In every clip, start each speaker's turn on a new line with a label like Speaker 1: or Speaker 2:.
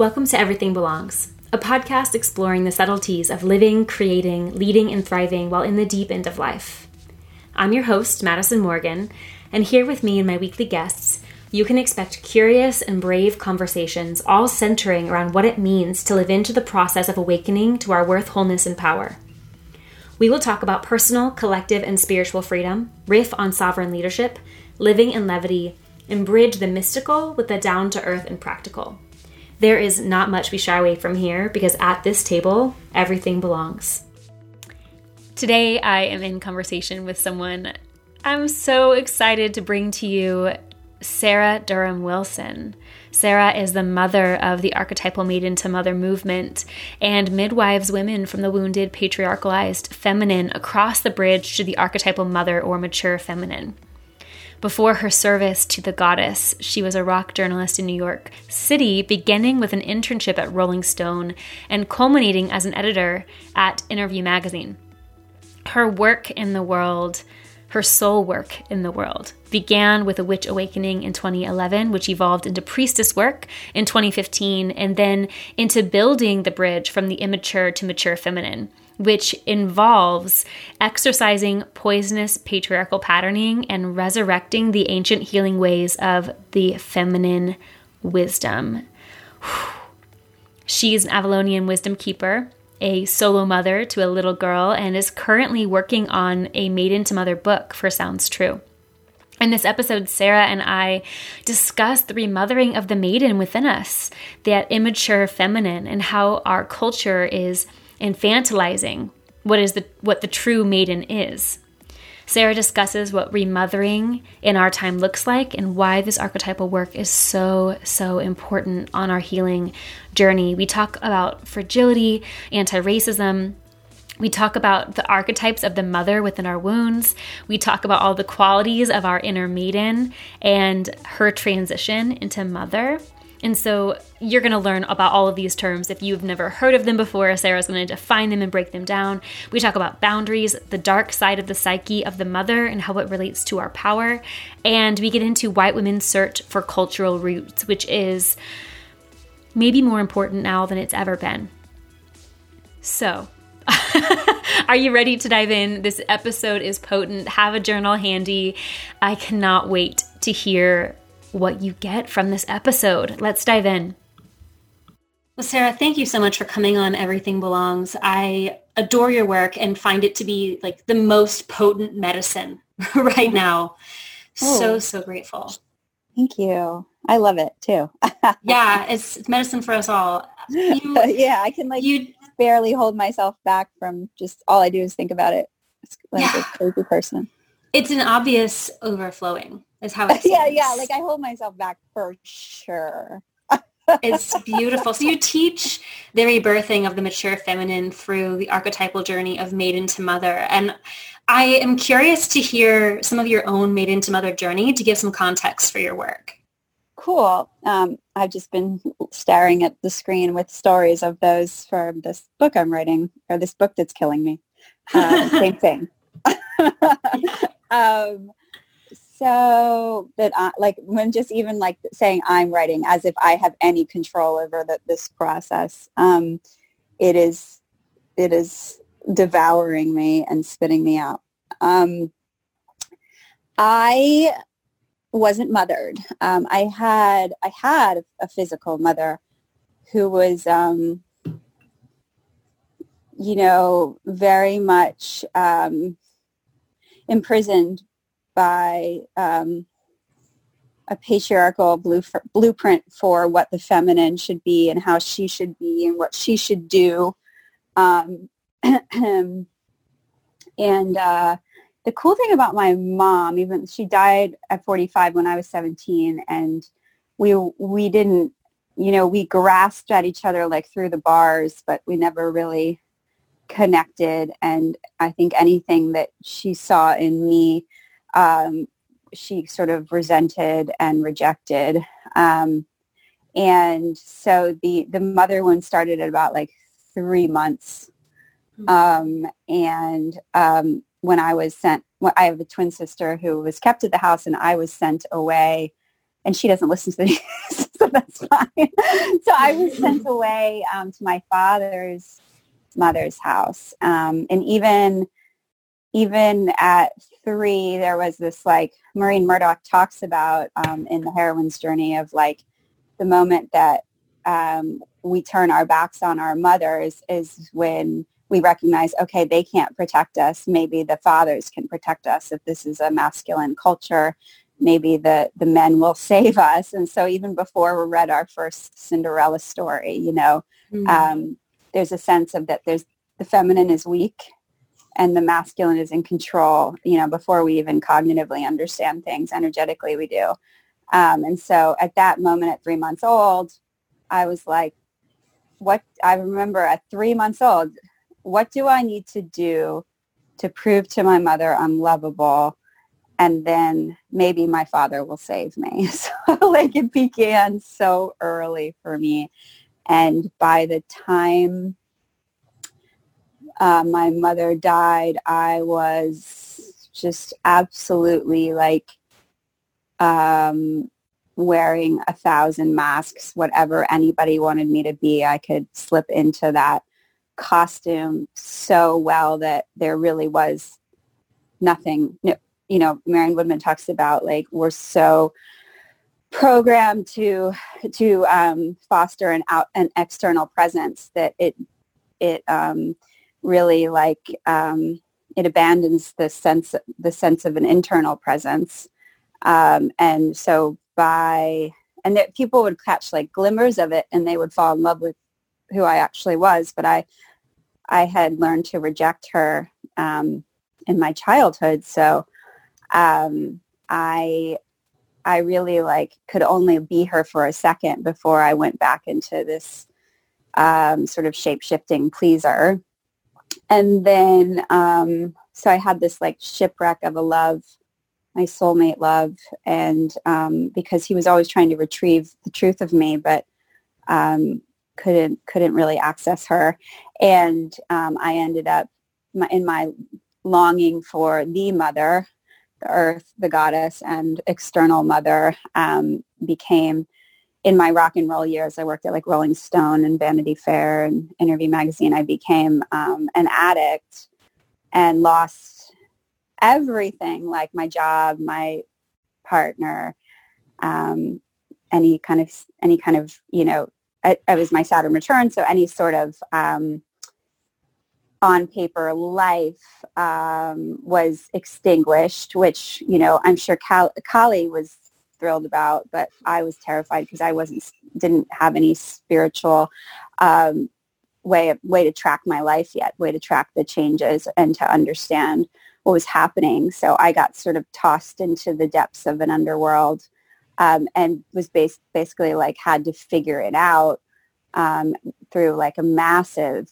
Speaker 1: Welcome to Everything Belongs, a podcast exploring the subtleties of living, creating, leading, and thriving while in the deep end of life. I'm your host, Madison Morgan, and here with me and my weekly guests, you can expect curious and brave conversations, all centering around what it means to live into the process of awakening to our worth, wholeness, and power. We will talk about personal, collective, and spiritual freedom, riff on sovereign leadership, living in levity, and bridge the mystical with the down-to-earth and practical. There is not much we shy away from here because at this table, everything belongs. Today, I am in conversation with someone I'm so excited to bring to you, Sarah Durham Wilson. Sarah is the mother of the archetypal Maiden to Mother movement and midwives women from the wounded, patriarchalized feminine across the bridge to the archetypal mother or mature feminine. Before her service to the goddess, she was a rock journalist in New York City, beginning with an internship at Rolling Stone and culminating as an editor at Interview magazine. Her work in the world, her soul work in the world, began with a witch awakening in 2011, which evolved into priestess work in 2015, and then into building the bridge from the immature to mature feminine, which involves exercising poisonous patriarchal patterning and resurrecting the ancient healing ways of the feminine wisdom. She's an Avalonian wisdom keeper, a solo mother to a little girl, and is currently working on a Maiden to Mother book for Sounds True. In this episode, Sarah and I discuss the remothering of the maiden within us, that immature feminine, and how our culture is infantilizing what the true maiden is. Sarah discusses what remothering in our time looks like and why this archetypal work is so important on our healing journey. We talk about fragility, anti-racism. We talk about the archetypes of the mother within our wounds. We talk about all the qualities of our inner maiden and her transition into mother. And so you're going to learn about all of these terms. If you've never heard of them before, Sarah's going to define them and break them down. We talk about boundaries, the dark side of the psyche of the mother and how it relates to our power. And we get into white women's search for cultural roots, which is maybe more important now than it's ever been. So, are you ready to dive in? This episode is potent. Have a journal handy. I cannot wait to hear what you get from this episode. Let's dive in. Well, Sarah, thank you so much for coming on Everything Belongs. I adore your work and find it to be like the most potent medicine right now.
Speaker 2: Oh,
Speaker 1: So grateful.
Speaker 2: thank you. I love it too.
Speaker 1: Yeah, it's medicine for us all.
Speaker 2: Yeah, I can barely hold myself back from just all I do is think about it. It's like a crazy person.
Speaker 1: It's an obvious overflowing is how it seems.
Speaker 2: Yeah, like I hold myself back for sure.
Speaker 1: It's beautiful. So you teach the rebirthing of the mature feminine through the archetypal journey of maiden to mother. And I am curious to hear some of your own maiden to mother journey to give some context for your work.
Speaker 2: Cool. I've just been staring at the screen with stories of those for this book I'm writing, or this book that's killing me. Same thing. So that when just even like saying I'm writing as if I have any control over this process, it is devouring me and spitting me out. I wasn't mothered. I had a physical mother who was, very much imprisoned by a patriarchal blueprint for what the feminine should be and how she should be and what she should do. And the cool thing about my mom, even she died at 45 when I was 17, and we didn't, we grasped at each other like through the bars, but we never really connected. And I think anything that she saw in me, she sort of resented and rejected. And so the mother one started at about like 3 months. When I was sent, I have a twin sister who was kept at the house and I was sent away, and she doesn't listen to these. so that's fine. So I was sent away to my father's mother's house. And even at 3, there was this, like, Maureen Murdoch talks about in The Heroine's Journey of, like, the moment that we turn our backs on our mothers is when we recognize, okay, they can't protect us. Maybe the fathers can protect us. If this is a masculine culture, maybe the men will save us. And so even before we read our first Cinderella story, there's a sense of that there's the feminine is weak and the masculine is in control, before we even cognitively understand things. Energetically, we do. And so at that moment, at 3 months old, I was like, I remember at 3 months old, what do I need to do to prove to my mother I'm lovable? And then maybe my father will save me. So like it began so early for me. And by the time my mother died, I was just absolutely like wearing 1,000 masks, whatever anybody wanted me to be. I could slip into that costume so well that there really was nothing. Marion Woodman talks about, like, we're so programmed to foster an external presence that it really, like, it abandons the sense of an internal presence. And so people would catch like glimmers of it and they would fall in love with who I actually was. But I had learned to reject her in my childhood. So I really, like, could only be her for a second before I went back into this sort of shape-shifting pleaser. And then so I had this, like, shipwreck of a love, my soulmate love, and because he was always trying to retrieve the truth of me, but couldn't really access her. And I ended up in my longing for the mother, the earth, the goddess, and external mother, became, in my rock and roll years, I worked at like Rolling Stone and Vanity Fair and Interview Magazine. I became an addict and lost everything, like my job, my partner, any kind of, I was my Saturn return. So any sort of on paper life was extinguished, which, I'm sure Kali was thrilled about, but I was terrified because I didn't have any spiritual way to track my life yet, way to track the changes and to understand what was happening. So I got sort of tossed into the depths of an underworld and was basically like had to figure it out through like a massive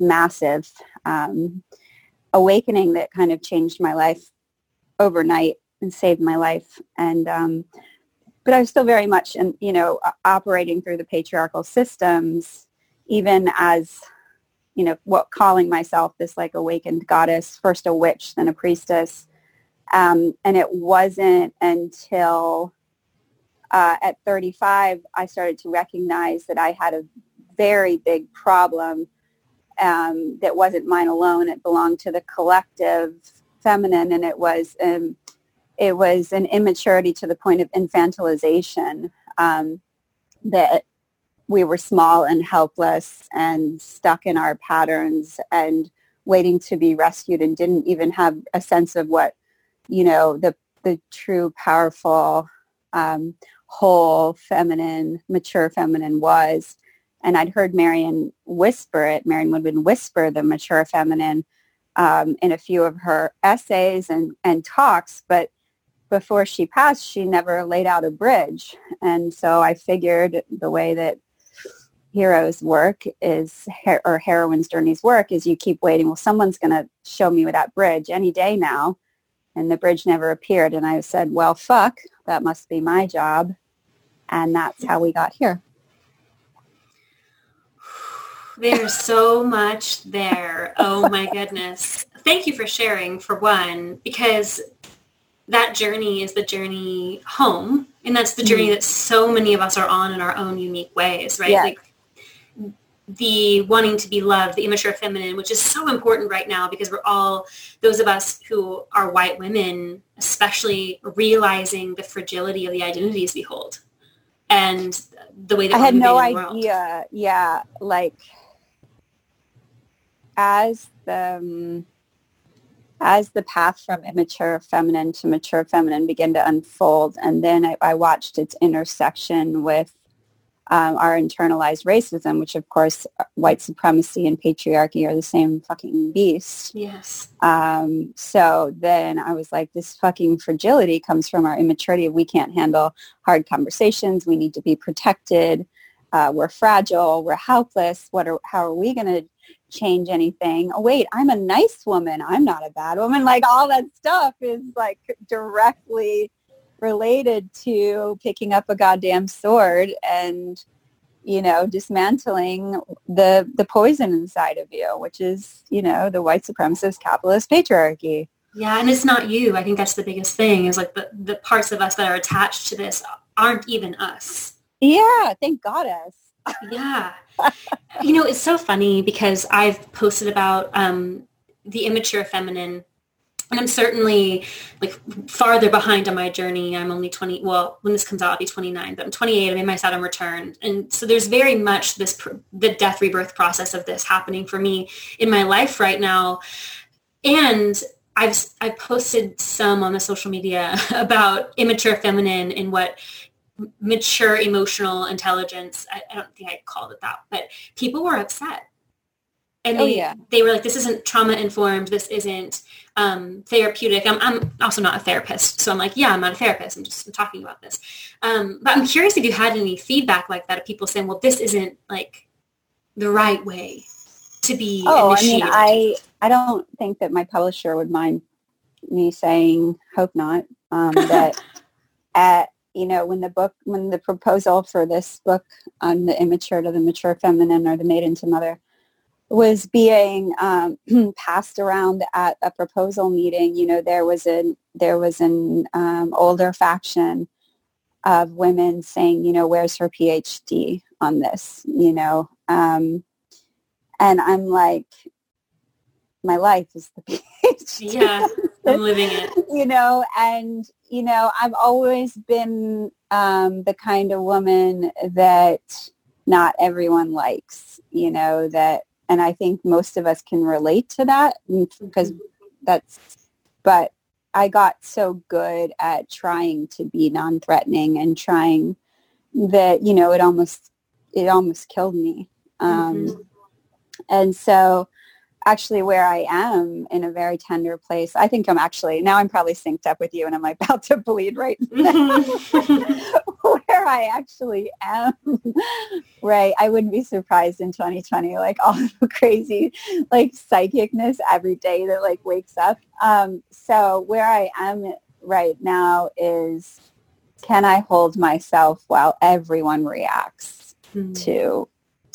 Speaker 2: awakening that kind of changed my life overnight and saved my life. And but I was still very much operating through the patriarchal systems, even as calling myself this like awakened goddess, first a witch, then a priestess. And it wasn't until at 35 I started to recognize that I had a very big problem that wasn't mine alone. It belonged to the collective feminine, and it was an immaturity to the point of infantilization, that we were small and helpless and stuck in our patterns and waiting to be rescued, and didn't even have a sense of what, the true powerful, whole feminine, mature feminine was. And I'd heard Marion Woodman whisper the mature feminine in a few of her essays and talks, but before she passed, she never laid out a bridge. And so I figured the way that heroes work or heroines' journeys work is you keep waiting. Well, someone's going to show me that bridge any day now. And the bridge never appeared. And I said, well, fuck, that must be my job. And that's how we got here.
Speaker 1: There's so much there. Oh my goodness. Thank you for sharing, for one, because that journey is the journey home. And that's the journey that so many of us are on in our own unique ways, right?
Speaker 2: Yes.
Speaker 1: Like the wanting to be loved, the immature feminine, which is so important right now because we're all, those of us who are white women, especially realizing the fragility of the identities we hold and the way that
Speaker 2: I had no
Speaker 1: in the world.
Speaker 2: idea. Yeah. Like as the path from immature feminine to mature feminine began to unfold, and then I watched its intersection with our internalized racism, which of course white supremacy and patriarchy are the same fucking beast.
Speaker 1: Yes.
Speaker 2: So then I was like, this fucking fragility comes from our immaturity. We can't handle hard conversations. We need to be protected. We're fragile. We're helpless. How are we going to change anything? Oh, wait, I'm a nice woman. I'm not a bad woman. Like all that stuff is like directly related to picking up a goddamn sword and, dismantling the poison inside of you, which is, the white supremacist capitalist patriarchy.
Speaker 1: Yeah. And it's not you. I think that's the biggest thing is like the parts of us that are attached to this aren't even us.
Speaker 2: Yeah. Thank goddess.
Speaker 1: Yeah. It's so funny because I've posted about the immature feminine. And I'm certainly like farther behind on my journey. I'm only 20. Well, when this comes out, I'll be 29, but I'm 28. I made my Saturn return. And so there's very much the death rebirth process of this happening for me in my life right now. And I posted some on the social media about immature feminine and what mature emotional intelligence. I don't think I called it that, but people were upset. And they were like, this isn't trauma informed. This isn't therapeutic. I'm also not a therapist. So I'm like, yeah, I'm not a therapist. I'm talking about this. But I'm curious if you had any feedback like that of people saying, well, this isn't like the right way to be initiated.
Speaker 2: I don't think that my publisher would mind me saying, hope not, that when the proposal for this book on the immature to the mature feminine or the maiden to mother was being passed around at a proposal meeting, there was an older faction of women saying, where's her PhD on this, and I'm like, my life is the PhD.
Speaker 1: Yeah, I'm living it.
Speaker 2: And, I've always been the kind of woman that not everyone likes, and I think most of us can relate to that because but I got so good at trying to be non-threatening and trying that, it almost killed me. And so actually where I am in a very tender place, I think I'm probably synced up with you and I'm about to bleed right now. Where I actually am, right? I wouldn't be surprised in 2020, like all the crazy, like psychicness every day that like wakes up. So where I am right now is, can I hold myself while everyone reacts to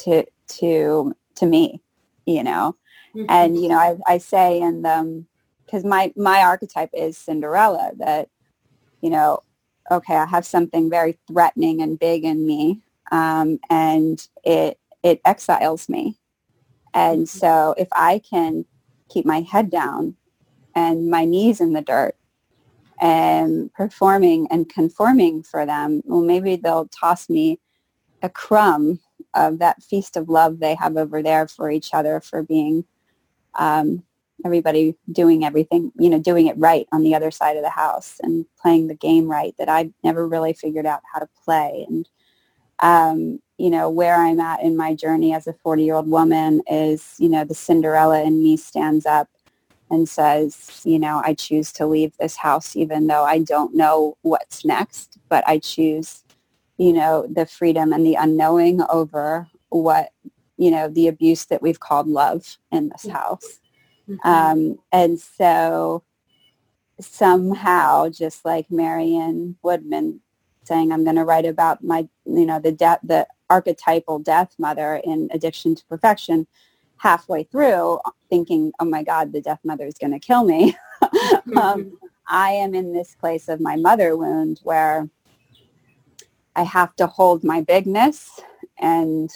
Speaker 2: me, And, I say, because my archetype is Cinderella, that, okay, I have something very threatening and big in me, and it exiles me. And so if I can keep my head down and my knees in the dirt and performing and conforming for them, well, maybe they'll toss me a crumb of that feast of love they have over there for each other, for being everybody doing everything, doing it right on the other side of the house and playing the game right that I never really figured out how to play. And, where I'm at in my journey as a 40-year-old woman is, the Cinderella in me stands up and says, I choose to leave this house even though I don't know what's next, but I choose, the freedom and the unknowing over what, the abuse that we've called love in this house. And so somehow, just like Marion Woodman saying, I'm going to write about my, the archetypal death mother in Addiction to Perfection, halfway through thinking, oh my God, the death mother is going to kill me. I am in this place of my mother wound where I have to hold my bigness, and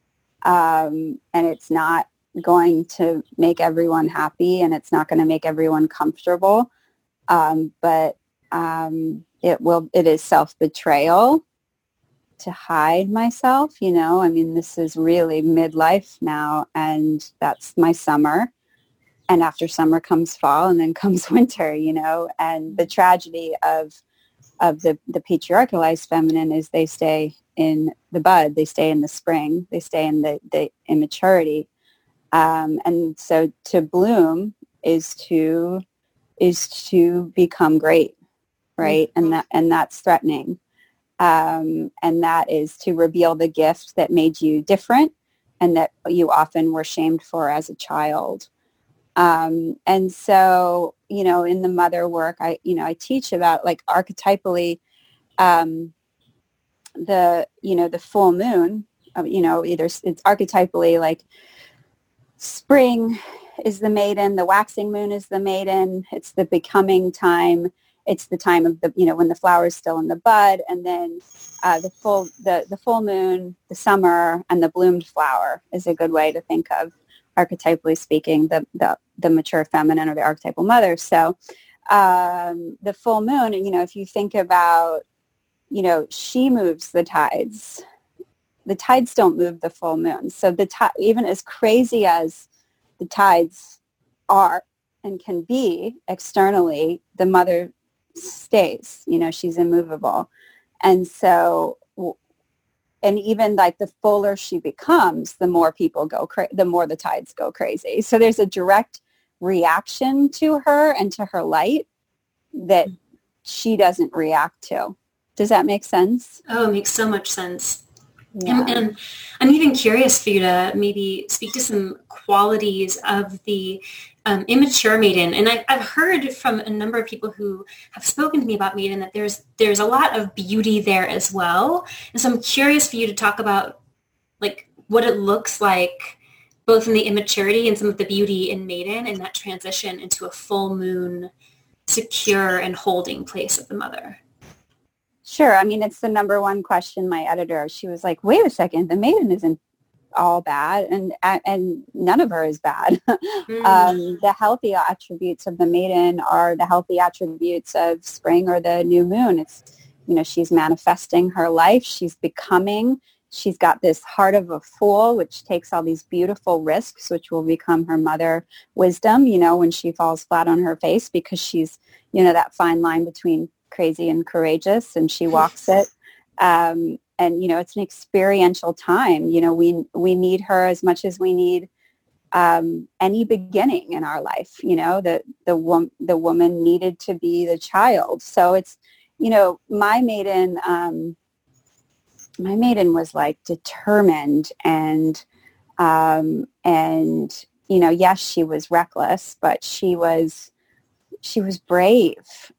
Speaker 2: it's not going to make everyone happy, and it's not going to make everyone comfortable. But it is self-betrayal to hide myself, you know. I mean, this is really midlife now, and that's my summer. And after summer comes fall, and then comes winter, you know. And the tragedy of the patriarchalized feminine is they stay in the bud, they stay in the spring, they stay in the immaturity. And so to bloom is to become great, right? Mm-hmm. And that's threatening. And that is to reveal the gift that made you different and that you often were shamed for as a child. And so, you know, in the mother work, I teach about like archetypally, the full moon, either it's archetypally like spring is the maiden, the waxing moon is the maiden, it's the becoming time, it's the time of the, when the flower is still in the bud, and then the full moon, the summer, and the bloomed flower is a good way to think of, archetypally speaking, the mature feminine or the archetypal mother. So the full moon, if you think about, she moves the tides. The tides don't move the full moon. So even as crazy as the tides are and can be externally, the mother stays. She's immovable. And so, and even like the fuller she becomes, the more people the more the tides go crazy. So there's a direct reaction to her and to her light that she doesn't react to. Does that make sense?
Speaker 1: Oh, it makes so much sense. Yeah. And I'm even curious for you to maybe speak to some qualities of the immature maiden. And I've heard from a number of people who have spoken to me about maiden that there's a lot of beauty there as well. And so I'm curious for you to talk about like what it looks like both in the immaturity and some of the beauty in maiden and that transition into a full moon, secure and holding place of the mother.
Speaker 2: Sure. I mean, it's the number one question. My editor, she was like, wait a second, the maiden isn't all bad, and none of her is bad. The healthy attributes of the maiden are the healthy attributes of spring or the new moon. It's, she's manifesting her life. She's becoming. She's got this heart of a fool, which takes all these beautiful risks, which will become her mother wisdom, when she falls flat on her face, because she's, that fine line between crazy and courageous, and she walks it. And, it's an experiential time. We need her as much as we need any beginning in our life. The woman needed to be the child. So it's, my maiden was like determined and yes, she was reckless, but she was brave.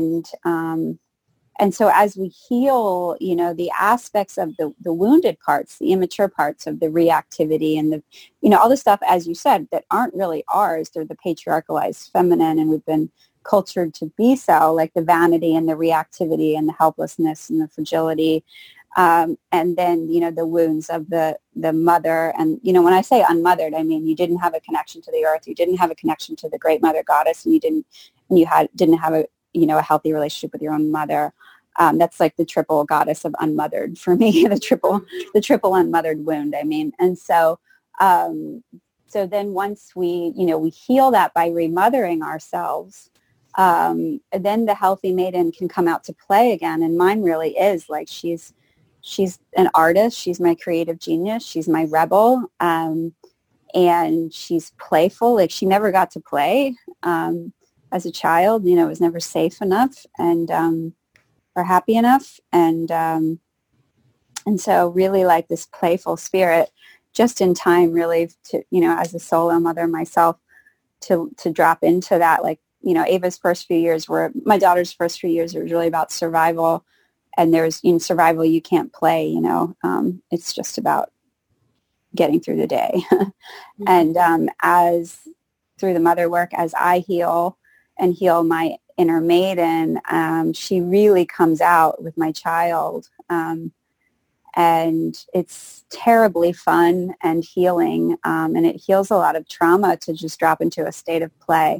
Speaker 2: And so as we heal, the aspects of the wounded parts, the immature parts of the reactivity and all the stuff, as you said, that aren't really ours, they're the patriarchalized feminine, and we've been cultured to be so, like the vanity and the reactivity and the helplessness and the fragility. And then, the wounds of the mother. And, when I say unmothered, I mean, you didn't have a connection to the earth. You didn't have a connection to the great mother goddess, and you didn't have a healthy relationship with your own mother. That's like the triple goddess of unmothered for me, the triple unmothered wound, I mean. And so, so then once we heal that by remothering ourselves, then the healthy maiden can come out to play again. And mine really is like, she's an artist. She's my creative genius. She's my rebel. And she's playful. Like, she never got to play as a child. It was never safe enough and or happy enough. And so really like this playful spirit, just in time really to, as a solo mother myself, to drop into that. Like, Ava's first few years my daughter's first few years was really about survival. And there's, in survival, you can't play, it's just about getting through the day. And as through the mother work, as I heal my inner maiden, she really comes out with my child. And it's terribly fun and healing. And it heals a lot of trauma to just drop into a state of play.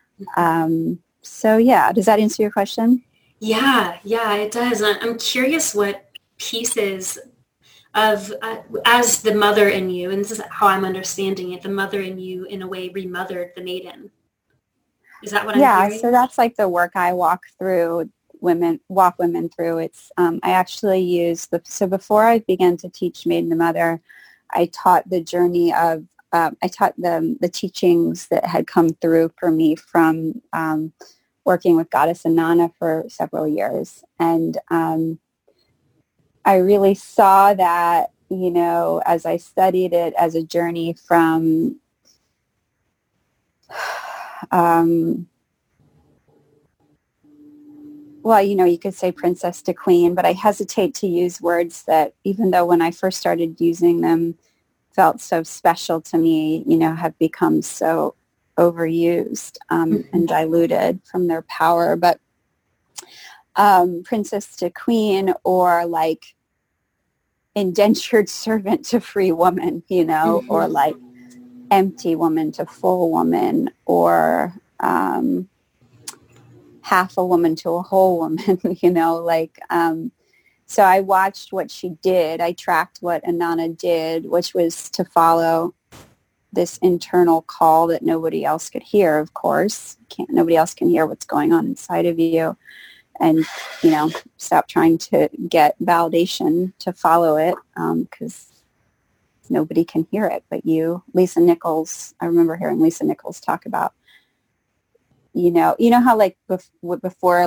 Speaker 2: So yeah, does that answer your question?
Speaker 1: Yeah, it does. I'm curious what pieces of, as the mother in you, and this is how I'm understanding it, the mother in you in a way remothered the maiden. Is that what I'm hearing?
Speaker 2: Yeah, so that's like the work I walk women through. It's I actually use so before I began to teach Maiden to Mother, I taught the journey of I taught them the teachings that had come through for me from working with Goddess Inanna for several years, and I really saw that, as I studied it as a journey from well, you could say princess to queen, but I hesitate to use words that, even though when I first started using them, felt so special to me, have become so overused and diluted from their power. But princess to queen, or like indentured servant to free woman, or like empty woman to full woman, or half a woman to a whole woman, so I watched what she did. I tracked what Inanna did, which was to follow this internal call that nobody else could hear, of course. Nobody else can hear what's going on inside of you. And, stop trying to get validation to follow it, because nobody can hear it but you. Lisa Nichols, I remember hearing Lisa Nichols talk about, how like before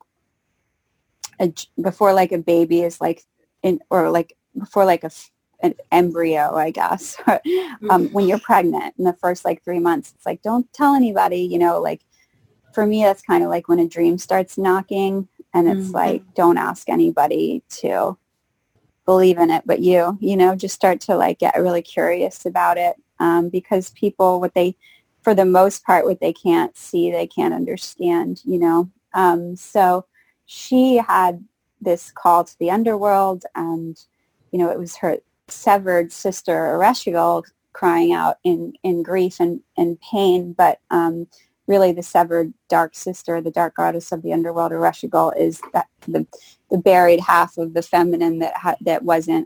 Speaker 2: a baby is like before like an embryo, I guess, when you're pregnant in the first 3 months, it's like, don't tell anybody, for me, that's kind of like when a dream starts knocking, and it's like, don't ask anybody to believe in it but you, just start to get really curious about it, because people, for the most part, what they can't see, they can't understand, so she had this call to the underworld, and, it was her severed sister, Ereshkigal, crying out in grief and pain, but really the severed dark sister, the dark goddess of the underworld, Ereshkigal, is that the buried half of the feminine that wasn't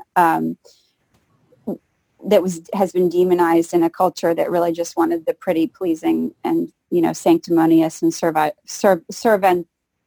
Speaker 2: has been demonized in a culture that really just wanted the pretty, pleasing, and sanctimonious and servile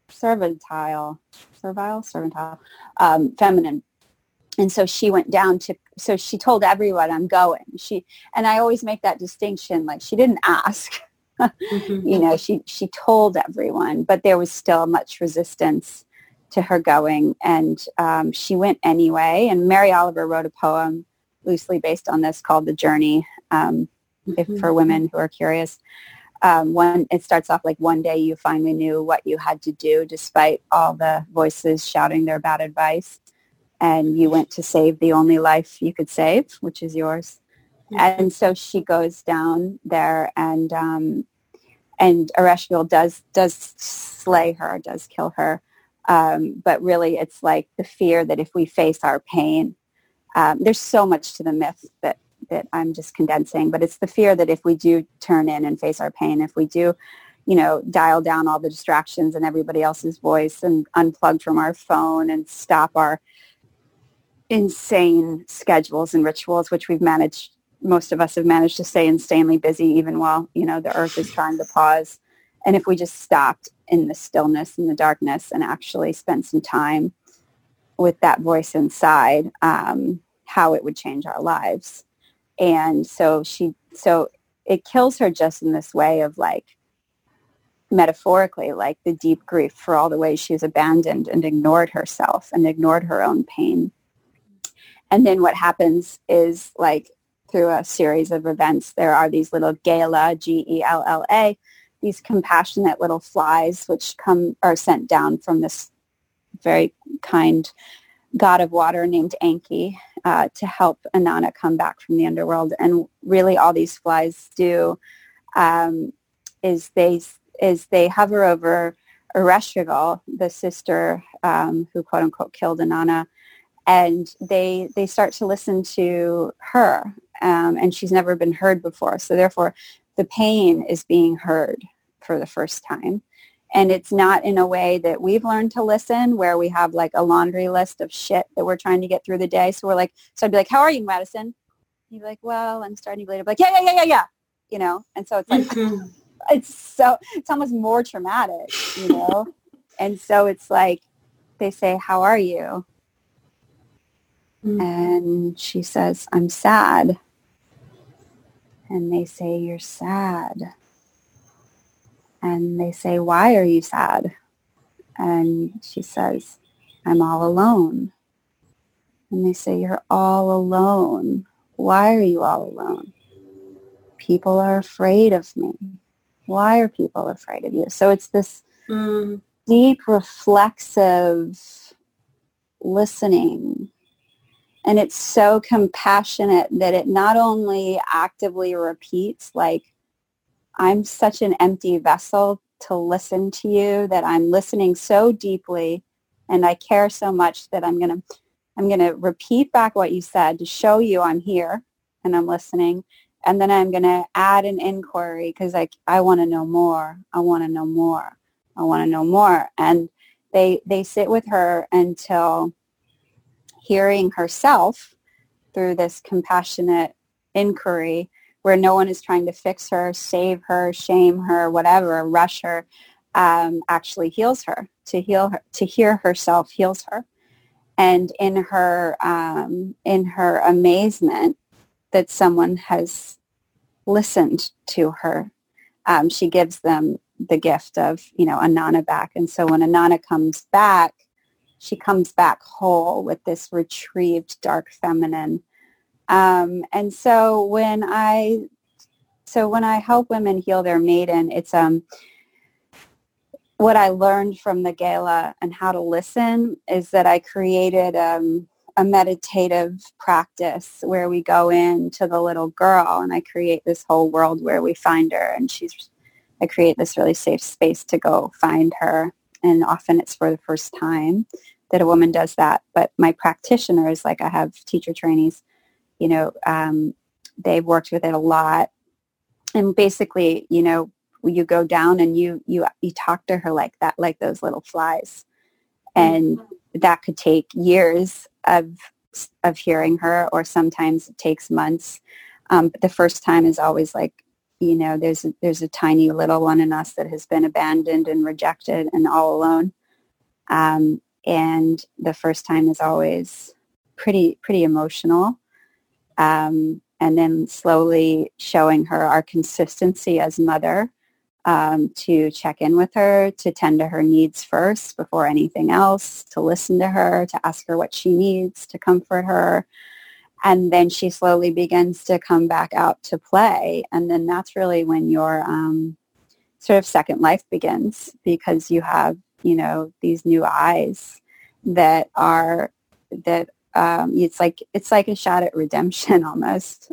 Speaker 2: feminine. And so she went down so she told everyone, I'm going. And I always make that distinction, she didn't ask. She told everyone, but there was still much resistance to her going, and she went anyway. And Mary Oliver wrote a poem loosely based on this called The Journey, for women who are curious. It starts off like, one day you finally knew what you had to do despite all the voices shouting their bad advice, and you went to save the only life you could save, which is yours. And so she goes down there, and Ereshkigal does slay her, does kill her. But really, it's like the fear that if we face our pain, there's so much to the myth that I'm just condensing, but it's the fear that if we do turn in and face our pain, if we do, dial down all the distractions and everybody else's voice and unplug from our phone and stop our insane schedules and rituals, which most of us have managed to stay insanely busy even while, the earth is trying to pause. And if we just stopped in the stillness and the darkness and actually spent some time with that voice inside, how it would change our lives. And so it kills her just in this way of metaphorically, the deep grief for all the ways she's abandoned and ignored herself and ignored her own pain. And then what happens is through a series of events, there are these little Gela, Gella, these compassionate little flies, which are sent down from this very kind god of water named Enki, to help Inanna come back from the underworld. And really all these flies do is they hover over Ereshkigal, the sister who quote unquote killed Inanna, and they start to listen to her, and she's never been heard before. So therefore, the pain is being heard for the first time. And it's not in a way that we've learned to listen, where we have like a laundry list of shit that we're trying to get through the day. So we're like, so I'd be like, how are you, Madison? He'd be like, well, I'm starting to bleed. I'd be like, yeah. You know? And so it's like, it's almost more traumatic, you know? And so it's like, they say, how are you? And she says, I'm sad. And they say, you're sad. And they say, why are you sad? And she says, I'm all alone. And they say, you're all alone. Why are you all alone? People are afraid of me. Why are people afraid of you? So it's this deep, reflexive listening. And it's so compassionate that it not only actively repeats, like, I'm such an empty vessel to listen to you, that I'm listening so deeply and I care so much that I'm going to repeat back what you said to show you I'm here and I'm listening. And then I'm going to add an inquiry because I want to know more. I want to know more. I want to know more. And they sit with her until hearing herself through this compassionate inquiry, where no one is trying to fix her, save her, shame her, whatever, rush her, actually heals her. To hear herself heals her. And in her amazement that someone has listened to her, she gives them the gift of, Inanna back. And so when Inanna comes back, she comes back whole with this retrieved dark feminine. And so when I help women heal their maiden, it's what I learned from the gala and how to listen is that I created a meditative practice where we go into the little girl and I create this whole world where we find her, and I create this really safe space to go find her. And often it's for the first time that a woman does that. But my practitioners, like I have teacher trainees, they've worked with it a lot. And basically, you go down and you talk to her like that, like those little flies. And that could take years of hearing her, or sometimes it takes months. But the first time is always like, there's a tiny little one in us that has been abandoned and rejected and all alone. And the first time is always pretty emotional. And then slowly showing her our consistency as mother, to check in with her, to tend to her needs first before anything else, to listen to her, to ask her what she needs, to comfort her. And then she slowly begins to come back out to play. And then that's really when your sort of second life begins, because you have, these new eyes that it's like a shot at redemption almost,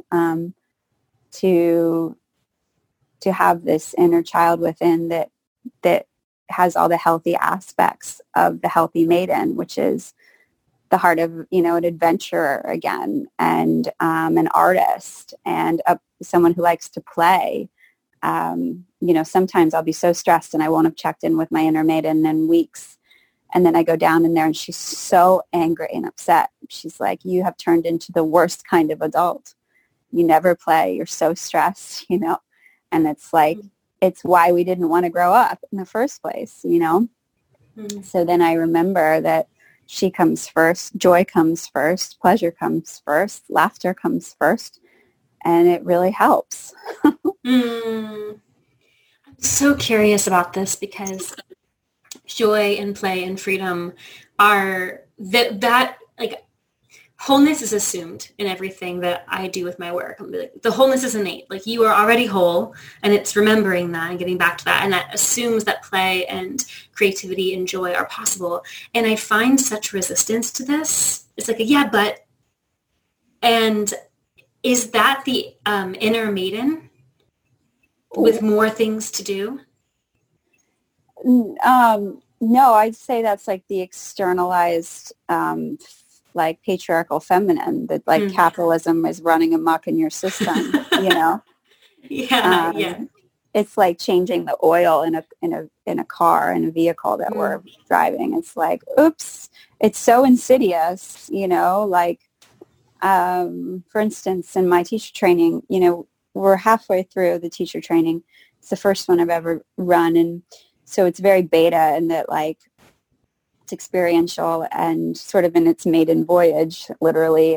Speaker 2: to have this inner child within that has all the healthy aspects of the healthy maiden, which is the heart of, an adventurer again, and an artist, and someone who likes to play. Sometimes I'll be so stressed and I won't have checked in with my inner maiden in weeks. And then I go down in there and she's so angry and upset. She's like, you have turned into the worst kind of adult. You never play. You're so stressed, And it's like, it's why we didn't want to grow up in the first place, So then I remember that she comes first, joy comes first, pleasure comes first, laughter comes first, and it really helps.
Speaker 1: I'm so curious about this, because joy and play and freedom are that like wholeness is assumed in everything that I do with my work. The wholeness is innate. Like, you are already whole, and it's remembering that and getting back to that. And that assumes that play and creativity and joy are possible. And I find such resistance to this. It's like, yeah, but, and is that the inner maiden with more things to do?
Speaker 2: No, I'd say that's like the externalized, like patriarchal feminine, that like capitalism is running amok in your system, you know?
Speaker 1: Yeah.
Speaker 2: It's like changing the oil in a car, in a vehicle that we're driving. It's like, oops, it's so insidious, you know, like, for instance, in my teacher training, you know, we're halfway through the teacher training. It's the first one I've ever run. And so it's very beta in that, like, it's experiential and sort of in its maiden voyage, literally.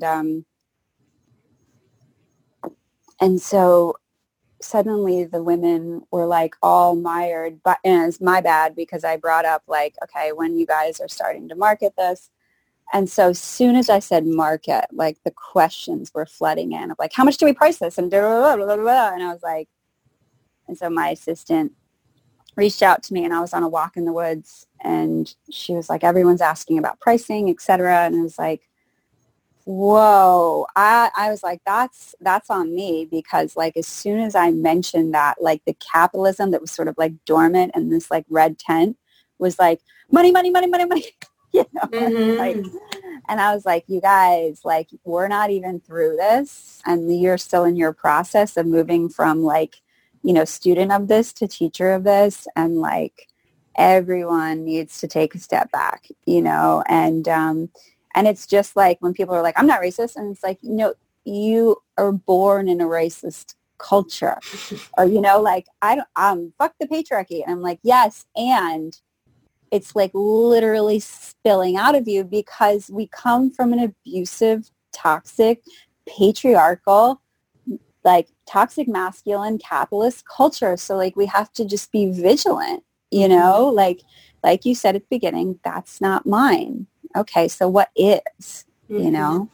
Speaker 2: And so suddenly the women were like all mired, but and it's my bad because I brought up like, okay, when you guys are starting to market this. And so as soon as I said market, like the questions were flooding in of like, how much do we price this? And blah, blah, blah, blah. And I was like, and so my assistant reached out to me and I was on a walk in the woods and she was like, everyone's asking about pricing, et cetera. And I was like, whoa, I was like, that's on me, because like as soon as I mentioned that, like the capitalism that was sort of like dormant in this like red tent was like money, money, money, money, money, you know, like, and I was like, you guys, like, we're not even through this and you're still in your process of moving from like, you know, student of this to teacher of this, and like everyone needs to take a step back, you know, and it's just like when people are like, I'm not racist. And it's like, you know, you are born in a racist culture. Or, you know, like, fuck the patriarchy. And I'm like, yes. And it's like literally spilling out of you because we come from an abusive, toxic, patriarchal, like toxic masculine capitalist culture. So like we have to just be vigilant, you know, like you said at the beginning, that's not mine. Okay, so what is, you know?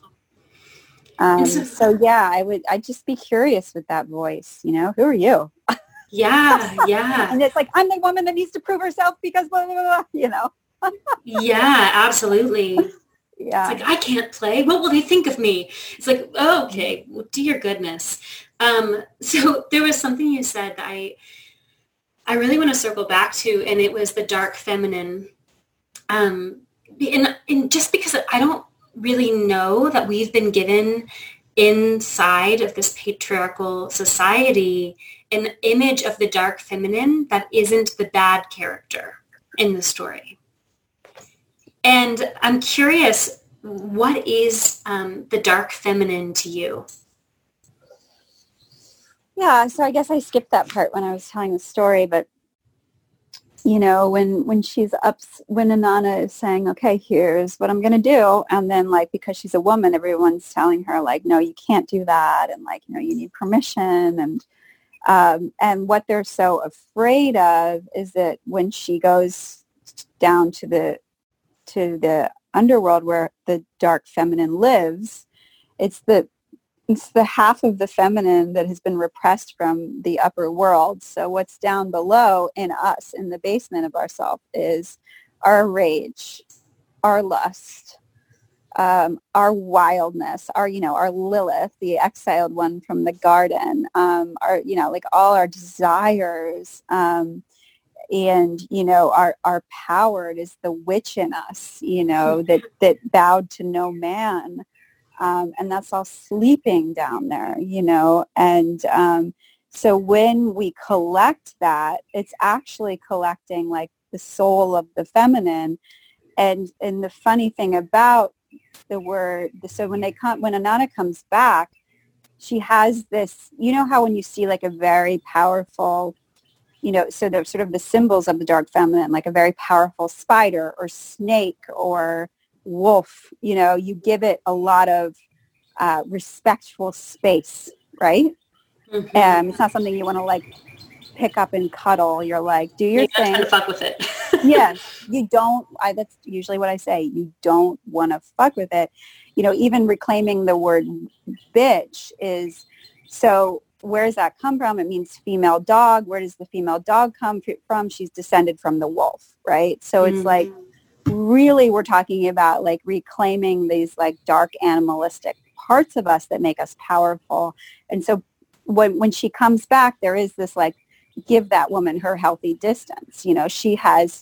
Speaker 2: So yeah, I'd just be curious with that voice, you know, who are you?
Speaker 1: Yeah.
Speaker 2: And it's like, I'm the woman that needs to prove herself because blah, blah, blah, you know?
Speaker 1: Yeah, absolutely.
Speaker 2: Yeah.
Speaker 1: It's like, I can't play. What will they think of me? It's like, oh, okay, well, dear goodness. So there was something you said that I really want to circle back to, and it was the dark feminine. And just because I don't really know that we've been given inside of this patriarchal society an image of the dark feminine that isn't the bad character in the story. And I'm curious, what is the dark feminine to you?
Speaker 2: Yeah, so I guess I skipped that part when I was telling the story, but you know, when she's up, when Inanna is saying, okay, here's what I'm going to do. And then like, because she's a woman, everyone's telling her like, no, you can't do that. And like, you know, you need permission. And what they're so afraid of is that when she goes down to the underworld where the dark feminine lives, it's the half of the feminine that has been repressed from the upper world. So what's down below in us, in the basement of ourselves, is our rage, our lust, our wildness, our Lilith, the exiled one from the garden, our, you know, like all our desires, and, you know, our power is the witch in us, you know, that bowed to no man. And that's all sleeping down there, you know. And so when we collect that, it's actually collecting like the soul of the feminine. And the funny thing about the word, so when Inanna comes back, she has this, you know how when you see like a very powerful, you know, so they're sort of the symbols of the dark feminine, like a very powerful spider or snake or wolf, you know, you give it a lot of respectful space, right? It's not something you want to like pick up and cuddle. You're like, do your thing.
Speaker 1: Trying to fuck with it.
Speaker 2: Yes, you don't. That's usually what I say. You don't want to fuck with it. You know, even reclaiming the word bitch is, so where does that come from? It means female dog. Where does the female dog come from? She's descended from the wolf, right? So it's like, really, we're talking about like reclaiming these like dark animalistic parts of us that make us powerful. And so when she comes back, there is this like, give that woman her healthy distance. You know, she has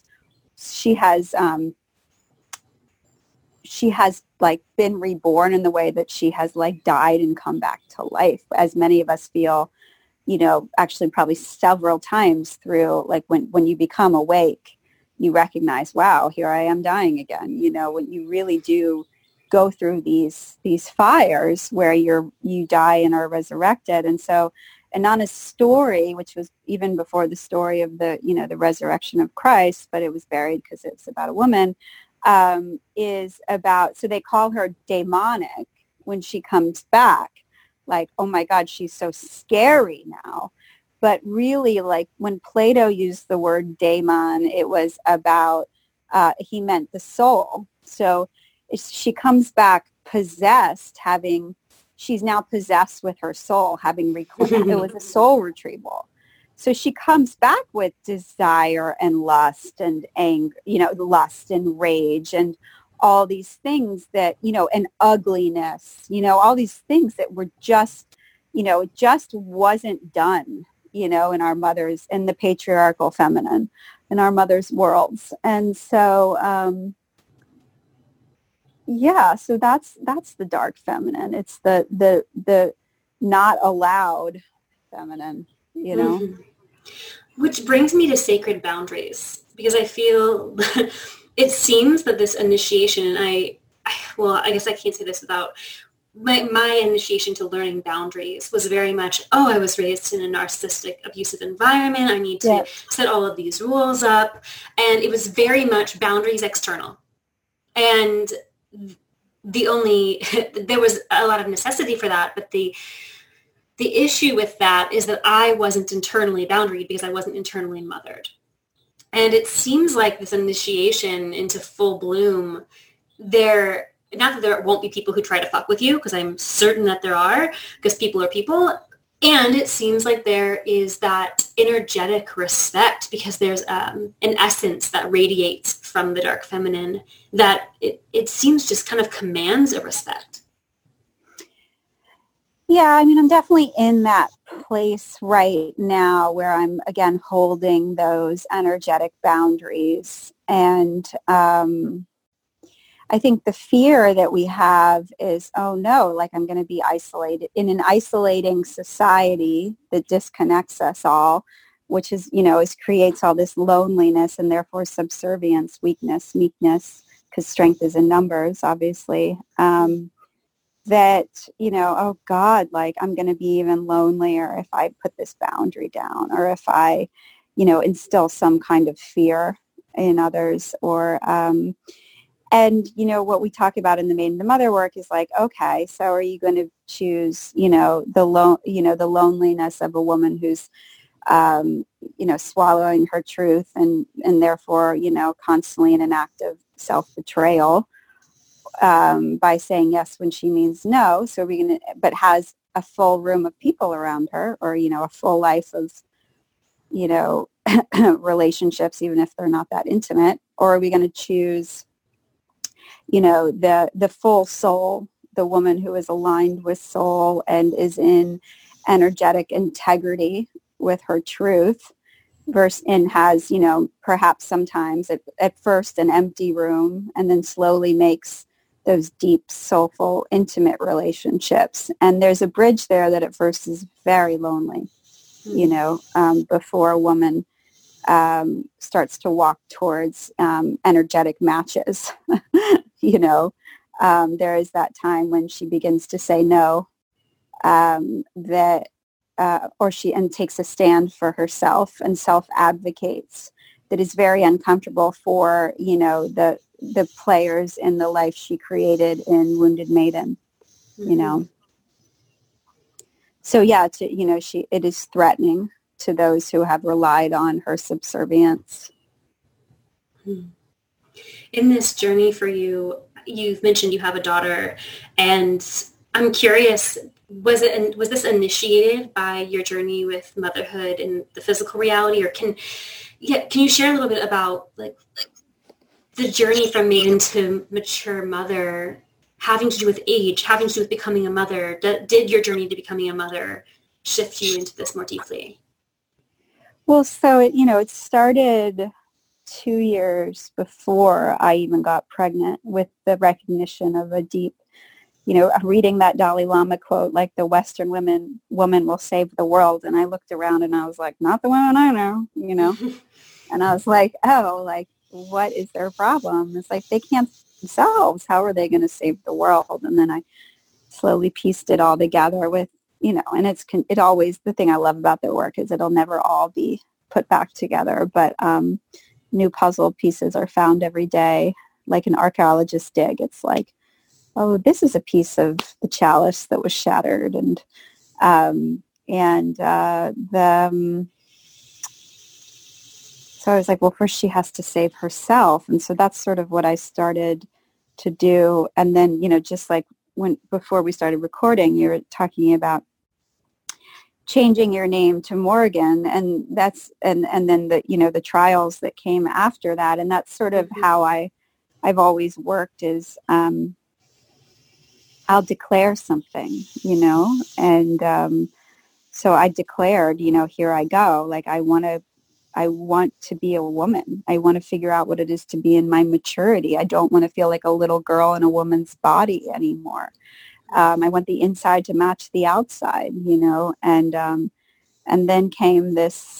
Speaker 2: like been reborn in the way that she has like died and come back to life, as many of us feel, you know, actually probably several times through, like when you become awake, you recognize, wow, here I am dying again. You know, when you really do go through these fires where you die and are resurrected. And so Inanna's story, which was even before the story of the, you know, the resurrection of Christ, but it was buried because it's about a woman, is about, so they call her daemonic when she comes back. Like, oh my God, she's so scary now. But really, like when Plato used the word daemon, it was about, he meant the soul. So she comes back possessed, she's now possessed with her soul, having reclaimed, it was a soul retrieval. So she comes back with desire and lust and anger, you know, lust and rage and all these things that, you know, and ugliness, you know, all these things that were just, you know, it just wasn't done, you know, in our mothers, in the patriarchal feminine, in our mothers' worlds. And so, yeah, so that's the dark feminine. It's the not allowed feminine, you know.
Speaker 1: Mm-hmm. Which brings me to sacred boundaries, because I feel it seems that this initiation, and I guess I can't say this without my initiation to learning boundaries was very much, I was raised in a narcissistic, abusive environment. I need to set all of these rules up. And it was very much boundaries external. And there was a lot of necessity for that, but the issue with that is that I wasn't internally boundaried because I wasn't internally mothered. And it seems like this initiation into full bloom, not that there won't be people who try to fuck with you, because I'm certain that there are, because people are people. And it seems like there is that energetic respect, because there's an essence that radiates from the dark feminine that it seems just kind of commands a respect.
Speaker 2: Yeah, I mean, I'm definitely in that place right now where I'm, again, holding those energetic boundaries. And I think the fear that we have is, oh no, like I'm going to be isolated in an isolating society that disconnects us all, which is, you know, creates all this loneliness and therefore subservience, weakness, meekness, because strength is in numbers, obviously. That, you know, oh God, like I'm going to be even lonelier if I put this boundary down, or if I, you know, instill some kind of fear in others, or, and, you know, what we talk about in the Maiden to Mother work is like, okay, so are you going to choose, you know, the loneliness of a woman who's, you know, swallowing her truth and therefore, you know, constantly in an act of self-betrayal, by saying yes when she means no. So but has a full room of people around her, or, you know, a full life of, you know, relationships, even if they're not that intimate? Or are we going to choose, you know, the full soul, the woman who is aligned with soul and is in energetic integrity with her truth, and has, you know, perhaps sometimes at first an empty room, and then slowly makes those deep, soulful, intimate relationships. And there's a bridge there that at first is very lonely, you know, before a woman starts to walk towards energetic matches. You know, there is that time when she begins to say no, and takes a stand for herself and self-advocates, that is very uncomfortable for, you know, the players in the life she created in Wounded Maiden, you know. So yeah, you know, it is threatening to those who have relied on her subservience.
Speaker 1: In this journey for you, you've mentioned you have a daughter, and I'm curious, was this initiated by your journey with motherhood and the physical reality, or can you share a little bit about like the journey from maiden to mature mother, having to do with age, having to do with becoming a mother? Did your journey to becoming a mother shift you into this more deeply?
Speaker 2: Well, so it started 2 years before I even got pregnant with the recognition of a deep, reading that Dalai Lama quote, like the Western woman will save the world. And I looked around and I was like, not the women I know. And I was like, oh, like, what is their problem? It's like, they can't themselves. How are they going to save the world? And then I slowly pieced it all together with, and it always, the thing I love about their work is it'll never all be put back together, but new puzzle pieces are found every day, like an archaeologist dig. It's like, oh, this is a piece of the chalice that was shattered, and so I was like, well, first she has to save herself, and so that's sort of what I started to do. And then, just like before we started recording, you were talking about changing your name to Morgan, and that's and then the trials that came after that, and that's sort of how I've always worked is I'll declare something, and so I declared, here I go, like I want to be a woman. I want to figure out what it is to be in my maturity. I don't want to feel like a little girl in a woman's body anymore. I want the inside to match the outside, and then came this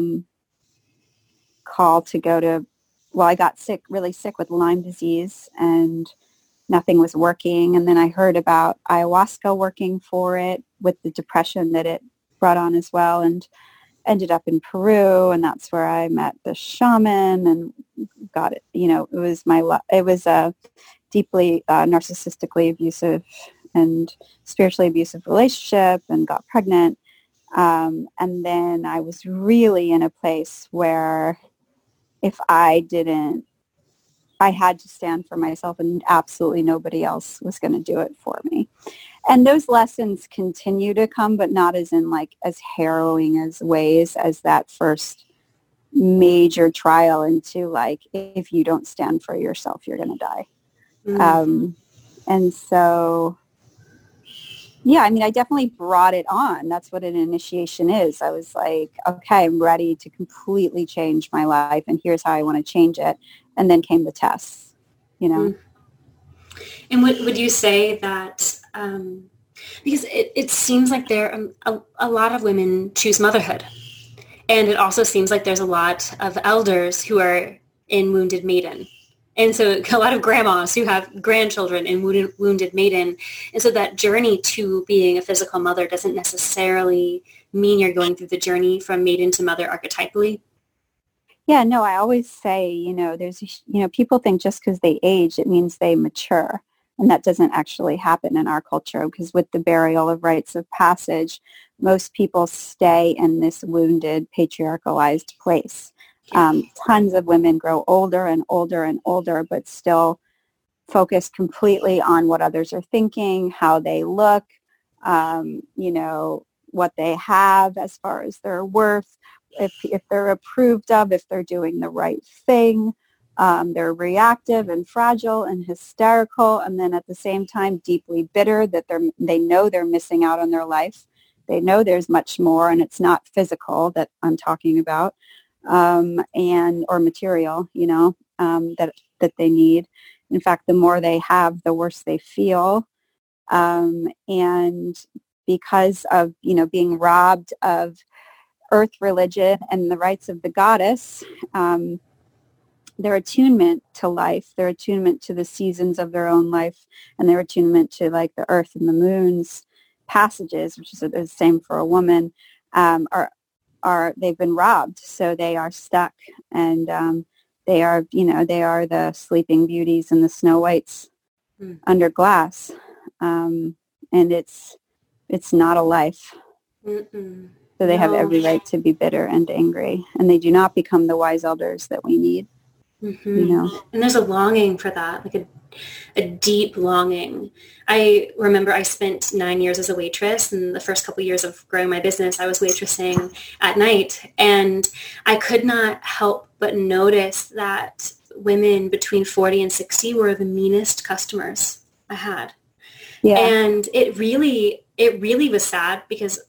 Speaker 2: call to go to, well, I got really sick with Lyme disease, and nothing was working. And then I heard about ayahuasca working for it with the depression that it brought on as well, and ended up in Peru, and that's where I met the shaman and got it. It was a deeply narcissistically abusive and spiritually abusive relationship, and got pregnant. And then I was really in a place where if I had to stand for myself, and absolutely nobody else was going to do it for me. And those lessons continue to come, but not as harrowing as ways as that first major trial into like, if you don't stand for yourself, you're going to die. Mm. And so, yeah, I mean, I definitely brought it on. That's what an initiation is. I was like, okay, I'm ready to completely change my life, and here's how I want to change it. And then came the tests,
Speaker 1: Mm. And would you say that, because it seems like there a lot of women choose motherhood, and it also seems like there's a lot of elders who are in Wounded Maiden. And so a lot of grandmas who have grandchildren in Wounded Maiden. And so that journey to being a physical mother doesn't necessarily mean you're going through the journey from maiden to mother archetypally.
Speaker 2: Yeah, no, I always say, there's, people think just because they age, it means they mature. And that doesn't actually happen in our culture, because with the burial of rites of passage, most people stay in this wounded, patriarchalized place. Tons of women grow older and older and older, but still focus completely on what others are thinking, how they look, what they have as far as their worth, if they're approved of, if they're doing the right thing. They're reactive and fragile and hysterical, and then at the same time deeply bitter that they know they're missing out on their life. They know there's much more, and it's not physical that I'm talking about, or material, that they need. In fact, the more they have, the worse they feel. And because of, being robbed of earth religion and the rights of the goddess, their attunement to life, their attunement to the seasons of their own life, and their attunement to like the earth and the moon's passages, which is the same for a woman, they've been robbed. So they are stuck, and they are the sleeping beauties and the Snow Whites under glass. And it's not a life. Mm-mm. So they have every right to be bitter and angry, and they do not become the wise elders that we need.
Speaker 1: Mm-hmm. And there's a longing for that, like a deep longing. I remember I spent 9 years as a waitress, and the first couple of years of growing my business, I was waitressing at night, and I could not help but notice that women between 40 and 60 were the meanest customers I had. Yeah. And it really was sad, because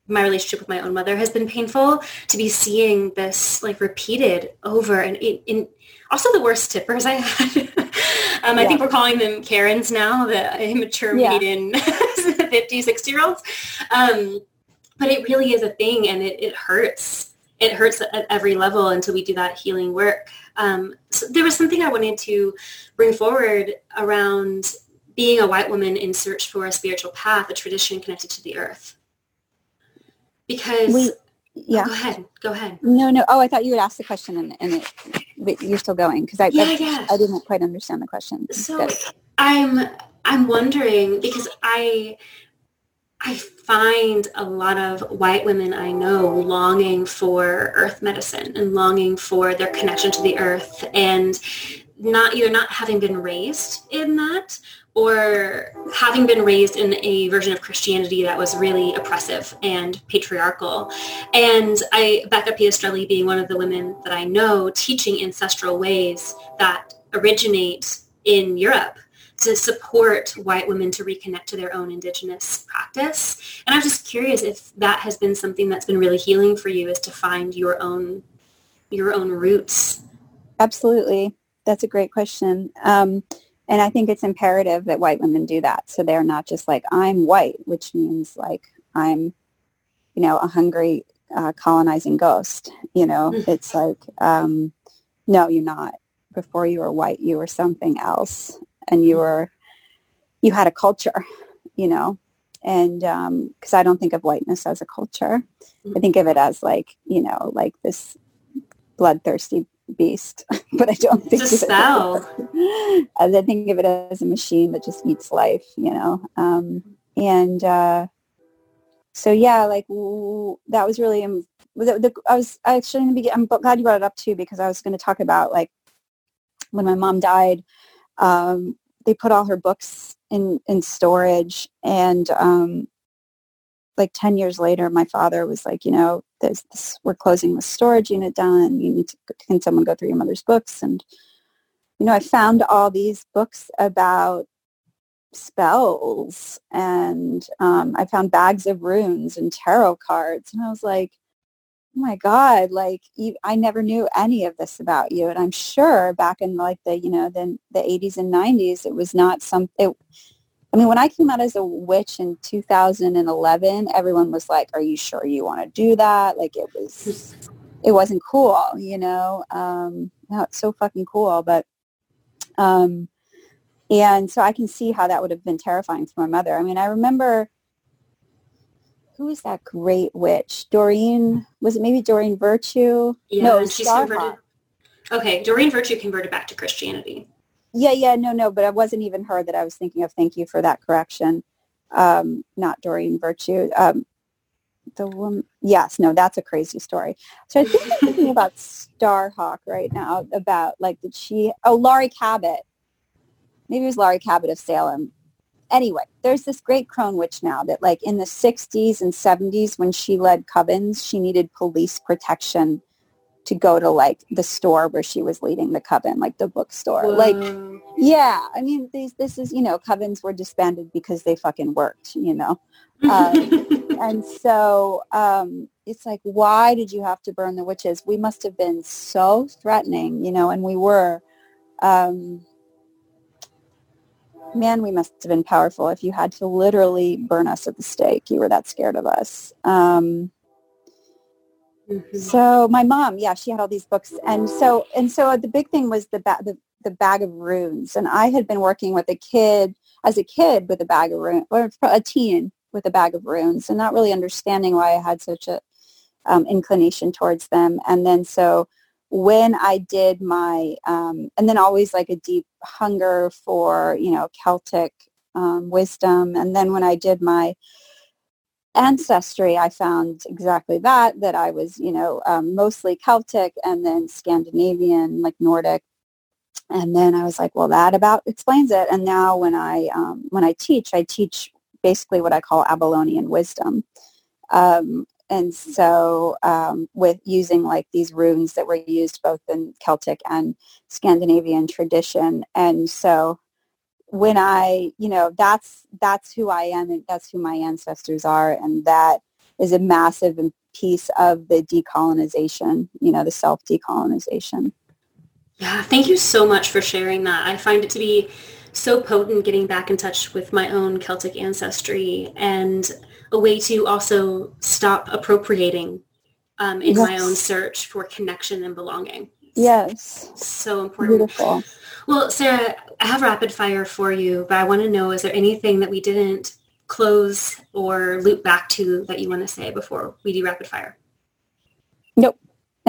Speaker 1: my relationship with my own mother has been painful, to be seeing this like repeated over and in also the worst tippers I had. I think we're calling them Karens now, the immature maiden 50, 60-year-olds. But it really is a thing, and it hurts. It hurts at every level until we do that healing work. So there was something I wanted to bring forward around being a white woman in search for a spiritual path, a tradition connected to the earth. Because, go ahead.
Speaker 2: No. Oh, I thought you would ask the question but you're still going, because I didn't quite understand the question.
Speaker 1: So I'm wondering, because I find a lot of white women I know longing for earth medicine and longing for their connection to the earth, and either not having been raised in that, or having been raised in a version of Christianity that was really oppressive and patriarchal. And Becca Piastrelli being one of the women that I know teaching ancestral ways that originate in Europe to support white women to reconnect to their own indigenous practice. And I'm just curious if that has been something that's been really healing for you, is to find your own roots.
Speaker 2: Absolutely. That's a great question. And I think it's imperative that white women do that. So they're not just like, I'm white, which means like I'm, a hungry colonizing ghost. It's like, no, you're not. Before you were white, you were something else. And you had a culture, and because I don't think of whiteness as a culture. I think of it as like, like this bloodthirsty beast, but I don't think
Speaker 1: it's a spell.
Speaker 2: I think of it as a machine that just eats life, so yeah, like that was really I was actually in the beginning. I'm glad you brought it up too, because I was going to talk about like when my mom died. They put all her books in storage, and like 10 years later, my father was like, we're closing the storage unit down. Can someone go through your mother's books? And, I found all these books about spells, and I found bags of runes and tarot cards. And I was like, oh my God, like I never knew any of this about you. And I'm sure back in like the 80s and 90s, it was not something. I mean, when I came out as a witch in 2011, everyone was like, are you sure you want to do that? Like it wasn't cool, now it's so fucking cool. But, and so I can see how that would have been terrifying for my mother. I mean, I remember, who was that great witch? Was it maybe Doreen Virtue?
Speaker 1: Yeah,
Speaker 2: no,
Speaker 1: she's converted. Okay, Doreen Virtue converted back to Christianity.
Speaker 2: Yeah, no, but it wasn't even her that I was thinking of. Thank you for that correction. Not Doreen Virtue. The woman. Yes, no, that's a crazy story. So I think I'm thinking about Starhawk right now. About like Laurie Cabot. Maybe it was Laurie Cabot of Salem. Anyway, there's this great crone witch now that like in the 60s and 70s when she led covens, she needed police protection to go to like the store where she was leading the coven, like the bookstore.
Speaker 1: Whoa.
Speaker 2: Like, yeah, I mean, this is, covens were disbanded because they fucking worked, and so it's like, why did you have to burn the witches? We must have been so threatening, and we were, man, we must have been powerful if you had to literally burn us at the stake. You were that scared of us. So my mom, she had all these books. And so the big thing was the bag of runes. And I had been working with a kid with a bag of runes, or a teen with a bag of runes, and not really understanding why I had such a inclination towards them. And then so when I did my, and then always like a deep hunger for, Celtic wisdom. And then when I did my ancestry, I found exactly that I was, mostly Celtic and then Scandinavian, like Nordic. And then I was like, well, that about explains it. And now when I teach basically what I call Avalonian wisdom. And so with using like these runes that were used both in Celtic and Scandinavian tradition. And so when I, that's who I am, and that's who my ancestors are, and that is a massive piece of the decolonization, the self-decolonization.
Speaker 3: Yeah, thank you so much for sharing that. I find it to be so potent getting back in touch with my own Celtic ancestry and a way to also stop appropriating in my own search for connection and belonging.
Speaker 2: Yes.
Speaker 3: So important.
Speaker 2: Beautiful.
Speaker 3: Well, Sarah, I have rapid fire for you, but I want to know, is there anything that we didn't close or loop back to that you want to say before we do rapid fire?
Speaker 2: Nope.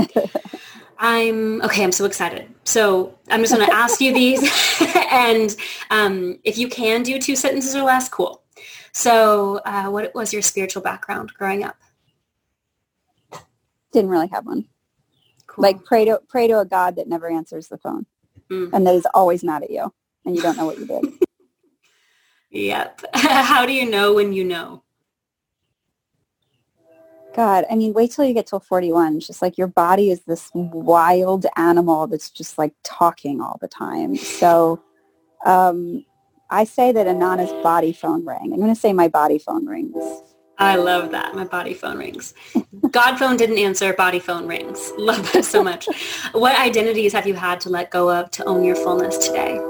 Speaker 3: I'm so excited. So I'm just going to ask you these and if you can do 2 sentences or less, cool. So what was your spiritual background growing up?
Speaker 2: Didn't really have one.
Speaker 3: Cool.
Speaker 2: Like pray to a God that never answers the phone and that is always mad at you and you don't know what you did.
Speaker 3: Yep. How do you know when you know?
Speaker 2: God, I mean, wait till you get till 41. It's just like your body is this wild animal that's just like talking all the time. So I say that Anana's body phone rang. I'm going to say my body phone rings.
Speaker 3: I love that. My body phone rings. God phone didn't answer. Body phone rings. Love that so much. What identities have you had to let go of to own your fullness today?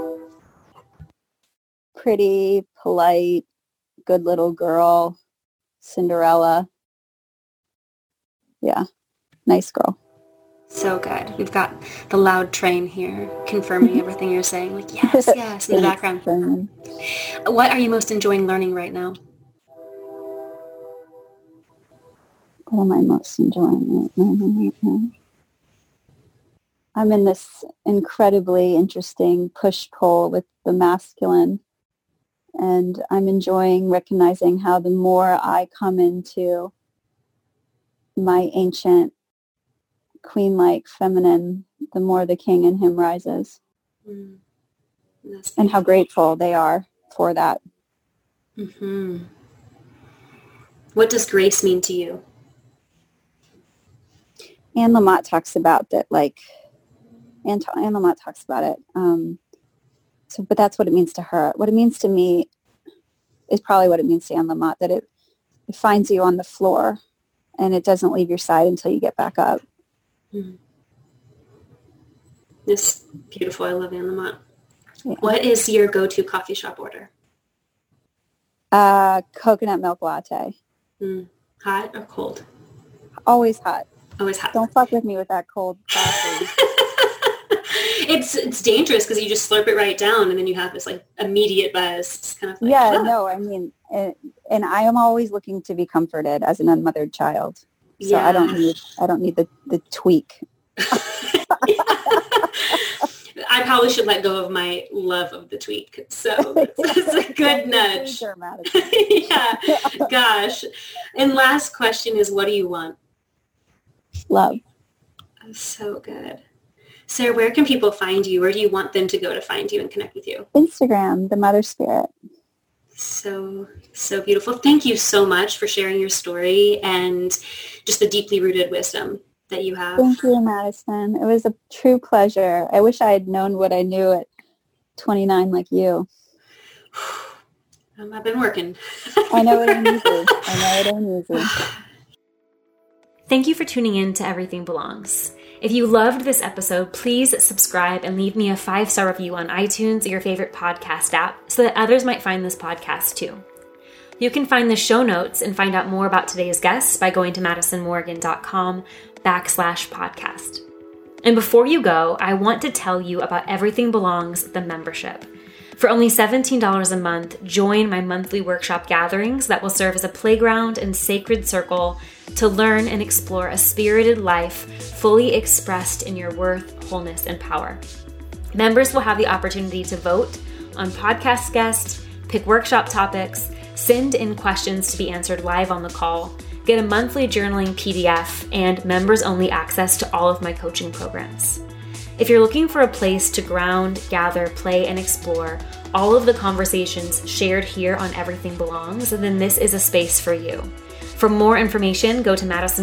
Speaker 2: Pretty, polite, good little girl, Cinderella. Yeah, nice girl.
Speaker 3: So good. We've got the loud train here confirming everything you're saying. Like, yes, yes, in the background. What are you most enjoying learning right now?
Speaker 2: What am I most enjoying right now? I'm in this incredibly interesting push-pull with the masculine. And I'm enjoying recognizing how the more I come into my ancient queen-like feminine, the more the king in him rises. And how grateful they are for that.
Speaker 3: Mm-hmm. What does grace mean to you?
Speaker 2: Anne Lamott talks about that, like, Anne Lamott talks about it. But that's what it means to her. What it means to me is probably what it means to Anne Lamott, that it finds you on the floor and it doesn't leave your side until you get back up.
Speaker 3: Mm-hmm. It's beautiful. I love Anne Lamott. Yeah. What is your go-to coffee shop order?
Speaker 2: Coconut milk latte.
Speaker 3: Hot or cold?
Speaker 2: Always hot.
Speaker 3: Always hot.
Speaker 2: Don't fuck with me with that cold coffee.
Speaker 3: It's dangerous because you just slurp it right down and then you have this like immediate buzz. It's kind of like,
Speaker 2: no, I mean, and I am always looking to be comforted as an unmothered child. So yeah. I don't need the tweak.
Speaker 3: I probably should let go of my love of the tweak. So it's a good nudge. Yeah. Gosh. And last question is, what do you want?
Speaker 2: Love.
Speaker 3: So good. Sarah, where can people find you? Where do you want them to go to find you and connect with you?
Speaker 2: Instagram, The Mother Spirit.
Speaker 3: So beautiful. Thank you so much for sharing your story and just the deeply rooted wisdom that you have.
Speaker 2: Thank you, Madison. It was a true pleasure. I wish I had known what I knew at 29 like you.
Speaker 3: I've been working.
Speaker 2: I know it ain't easy.
Speaker 1: Thank you for tuning in to Everything Belongs. If you loved this episode, please subscribe and leave me a 5-star review on iTunes or your favorite podcast app so that others might find this podcast too. You can find the show notes and find out more about today's guests by going to madisonmorgan.com/podcast. And before you go, I want to tell you about Everything Belongs, the membership. For only $17 a month, join my monthly workshop gatherings that will serve as a playground and sacred circle to learn and explore a spirited life fully expressed in your worth, wholeness, and power. Members will have the opportunity to vote on podcast guests, pick workshop topics, send in questions to be answered live on the call, get a monthly journaling PDF, and members-only access to all of my coaching programs. If you're looking for a place to ground, gather, play, and explore all of the conversations shared here on Everything Belongs, then this is a space for you. For more information, go to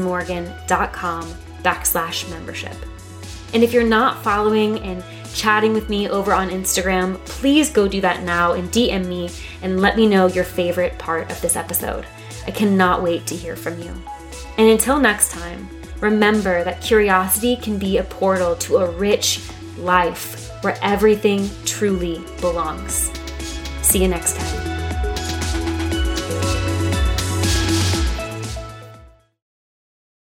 Speaker 1: madisonmorgan.com/membership. And if you're not following and chatting with me over on Instagram, please go do that now and DM me and let me know your favorite part of this episode. I cannot wait to hear from you. And until next time, remember that curiosity can be a portal to a rich life where everything truly belongs. See you next time.